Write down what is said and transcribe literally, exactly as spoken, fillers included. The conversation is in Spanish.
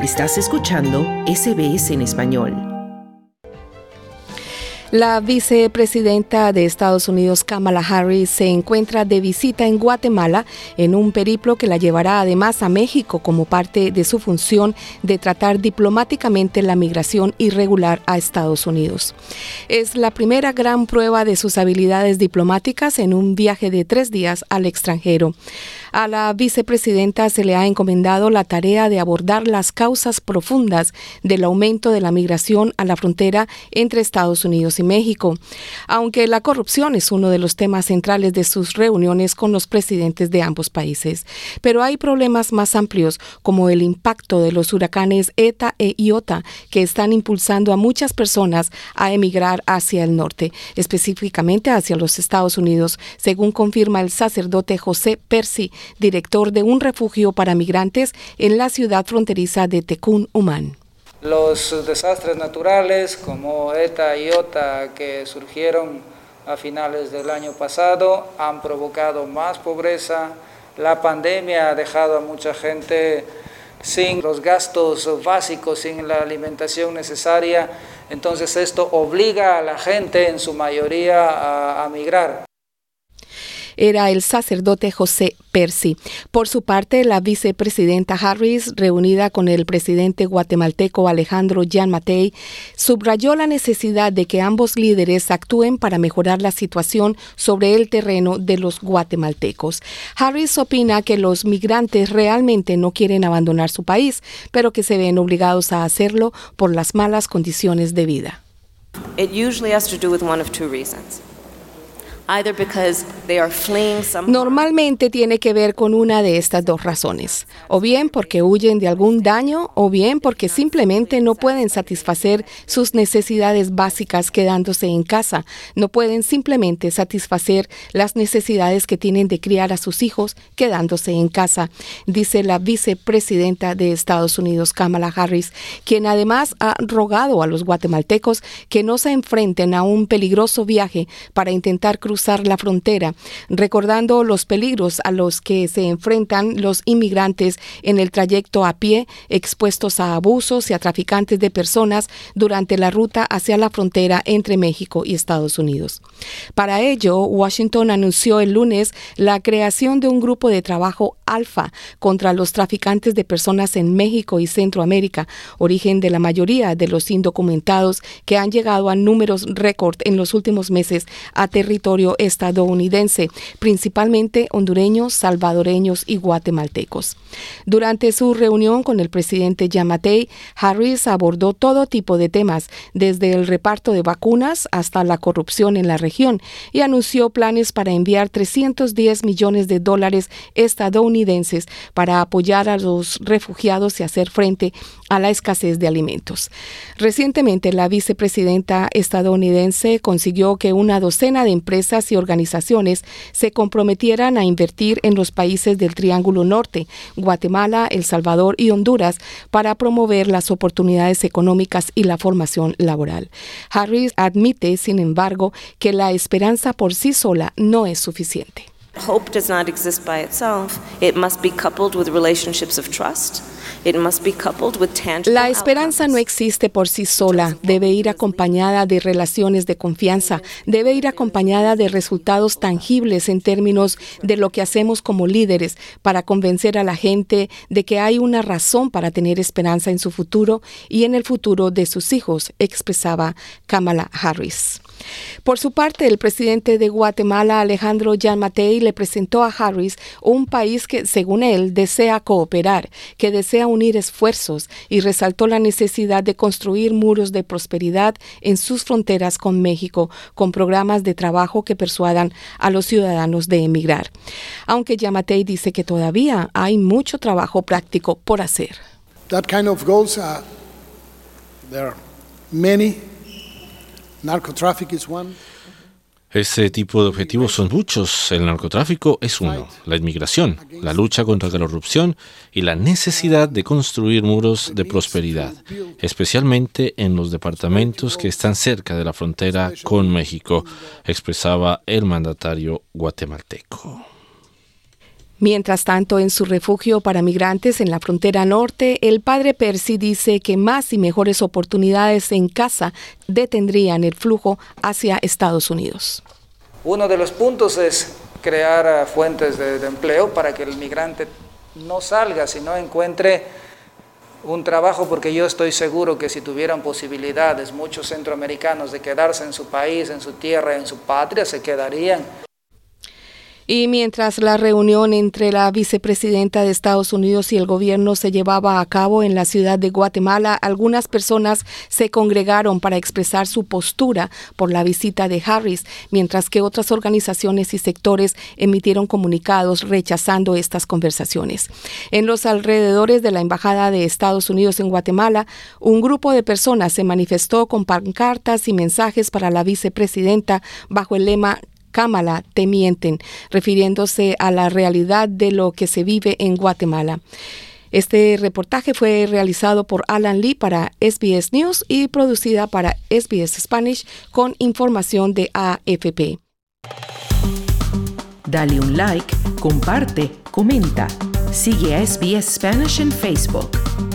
Estás escuchando S B S en español. La vicepresidenta de Estados Unidos, Kamala Harris, se encuentra de visita en Guatemala en un periplo que la llevará además a México como parte de su función de tratar diplomáticamente la migración irregular a Estados Unidos. Es la primera gran prueba de sus habilidades diplomáticas en un viaje de tres días al extranjero. A la vicepresidenta se le ha encomendado la tarea de abordar las causas profundas del aumento de la migración a la frontera entre Estados Unidos y México, aunque la corrupción es uno de los temas centrales de sus reuniones con los presidentes de ambos países. Pero hay problemas más amplios, como el impacto de los huracanes Eta e Iota, que están impulsando a muchas personas a emigrar hacia el norte, específicamente hacia los Estados Unidos, según confirma el sacerdote José Percy, director de un refugio para migrantes en la ciudad fronteriza de Tecún Umán. Los desastres naturales como Eta y Iota que surgieron a finales del año pasado han provocado más pobreza. La pandemia ha dejado a mucha gente sin los gastos básicos, sin la alimentación necesaria. Entonces esto obliga a la gente en su mayoría a, a migrar. Era el sacerdote José Percy. Por su parte, la vicepresidenta Harris, reunida con el presidente guatemalteco Alejandro Giammattei, subrayó la necesidad de que ambos líderes actúen para mejorar la situación sobre el terreno de los guatemaltecos. Harris opina que los migrantes realmente no quieren abandonar su país, pero que se ven obligados a hacerlo por las malas condiciones de vida. It usually has to do with one of two reasons. Normalmente tiene que ver con una de estas dos razones, o bien porque huyen de algún daño, o bien porque simplemente no pueden satisfacer sus necesidades básicas quedándose en casa, no pueden simplemente satisfacer las necesidades que tienen de criar a sus hijos quedándose en casa, dice la vicepresidenta de Estados Unidos, Kamala Harris, quien además ha rogado a los guatemaltecos que no se enfrenten a un peligroso viaje para intentar cruzar cruzar la frontera, recordando los peligros a los que se enfrentan los inmigrantes en el trayecto a pie, expuestos a abusos y a traficantes de personas durante la ruta hacia la frontera entre México y Estados Unidos. Para ello, Washington anunció el lunes la creación de un grupo de trabajo alfa contra los traficantes de personas en México y Centroamérica, origen de la mayoría de los indocumentados que han llegado a números récord en los últimos meses a territorio estadounidense, principalmente hondureños, salvadoreños y guatemaltecos. Durante su reunión con el presidente Giammattei, Harris abordó todo tipo de temas, desde el reparto de vacunas hasta la corrupción en la región, y anunció planes para enviar trescientos diez millones de dólares estadounidenses para apoyar a los refugiados y hacer frente a la escasez de alimentos. Recientemente, la vicepresidenta estadounidense consiguió que una docena de empresas y organizaciones se comprometieran a invertir en los países del Triángulo Norte, Guatemala, El Salvador y Honduras, para promover las oportunidades económicas y la formación laboral. Harris admite, sin embargo, que la esperanza por sí sola no es suficiente. Hope does not exist by itself. It must be coupled with relationships of trust. It must be coupled with tangible La esperanza no existe por sí sola, debe ir acompañada de relaciones de confianza, debe ir acompañada de resultados tangibles en términos de lo que hacemos como líderes para convencer a la gente de que hay una razón para tener esperanza en su futuro y en el futuro de sus hijos, expresaba Kamala Harris. Por su parte, el presidente de Guatemala, Alejandro Giammattei, le presentó a Harris un país que, según él, desea cooperar, que desea unir esfuerzos, y resaltó la necesidad de construir muros de prosperidad en sus fronteras con México, con programas de trabajo que persuadan a los ciudadanos de emigrar. Aunque Giammattei dice que todavía hay mucho trabajo práctico por hacer. That kind of goals, uh, there are many. Narcotraffic is one. Ese tipo de objetivos son muchos. El narcotráfico es uno, la inmigración, la lucha contra la corrupción y la necesidad de construir muros de prosperidad, especialmente en los departamentos que están cerca de la frontera con México, expresaba el mandatario guatemalteco. Mientras tanto, en su refugio para migrantes en la frontera norte, el padre Percy dice que más y mejores oportunidades en casa detendrían el flujo hacia Estados Unidos. Uno de los puntos es crear fuentes de, de empleo para que el migrante no salga, sino encuentre un trabajo, porque yo estoy seguro que si tuvieran posibilidades muchos centroamericanos de quedarse en su país, en su tierra, en su patria, se quedarían. Y mientras la reunión entre la vicepresidenta de Estados Unidos y el gobierno se llevaba a cabo en la ciudad de Guatemala, algunas personas se congregaron para expresar su postura por la visita de Harris, mientras que otras organizaciones y sectores emitieron comunicados rechazando estas conversaciones. En los alrededores de la Embajada de Estados Unidos en Guatemala, un grupo de personas se manifestó con pancartas y mensajes para la vicepresidenta bajo el lema Kamala, te mienten, refiriéndose a la realidad de lo que se vive en Guatemala. Este reportaje fue realizado por Alan Lee para S B S News y producida para S B S Spanish con información de A F P. Dale un like, comparte, comenta. Sigue a S B S Spanish en Facebook.